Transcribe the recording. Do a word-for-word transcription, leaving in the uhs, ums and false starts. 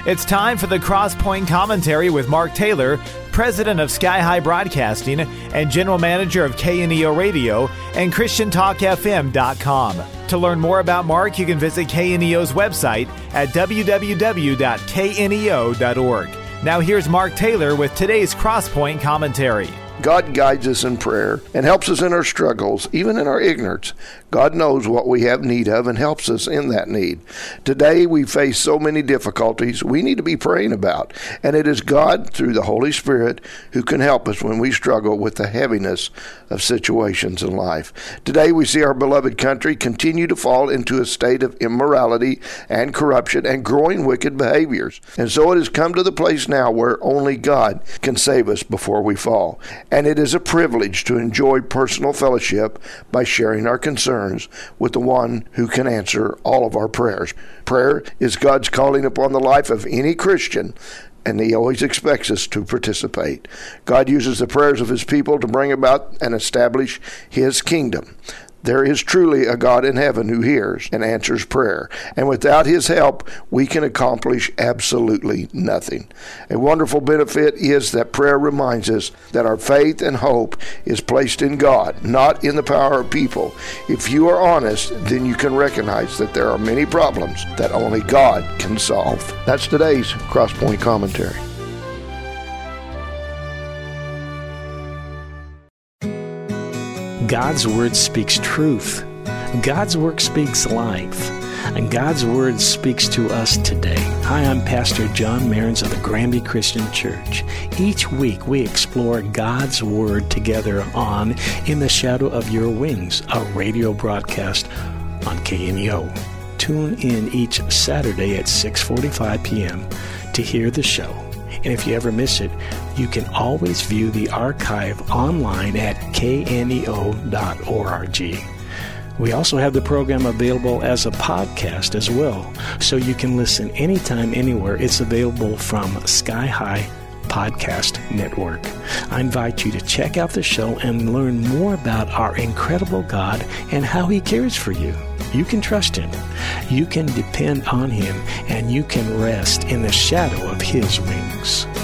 It's time for the Crosspoint Commentary with Mark Taylor, President of Sky High Broadcasting and General Manager of K N E O Radio and Christian Talk F M dot com. To learn more about Mark, you can visit K N E O's website at w w w dot k n e o dot org. Now here's Mark Taylor with today's Crosspoint Commentary. God guides us in prayer and helps us in our struggles, even in our ignorance. God knows what we have need of and helps us in that need. Today, we face so many difficulties we need to be praying about, and it is God, through the Holy Spirit, who can help us when we struggle with the heaviness of situations in life. Today, we see our beloved country continue to fall into a state of immorality and corruption and growing wicked behaviors. And so it has come to the place now where only God can save us before we fall. And it is a privilege to enjoy personal fellowship by sharing our concerns with the one who can answer all of our prayers. Prayer is God's calling upon the life of any Christian, and he always expects us to participate. God uses the prayers of his people to bring about and establish his kingdom. There is truly a God in heaven who hears and answers prayer, and without his help, we can accomplish absolutely nothing. A wonderful benefit is that prayer reminds us that our faith and hope is placed in God, not in the power of people. If you are honest, then you can recognize that there are many problems that only God can solve. That's today's Crosspoint Commentary. God's Word speaks truth. God's Word speaks life. And God's Word speaks to us today. Hi, I'm Pastor John Mehrens of the Granby Christian Church. Each week we explore God's Word together on In the Shadow of Your Wings, a radio broadcast on K N E O. Tune in each Saturday at six forty-five p.m. to hear the show. And if you ever miss it, you can always view the archive online at k n e o dot org. We also have the program available as a podcast as well, so you can listen anytime, anywhere. It's available from Sky High Podcast Network. I invite you to check out the show and learn more about our incredible God and how he cares for you. You can trust him, you can depend on him, and you can rest in the shadow of his wings.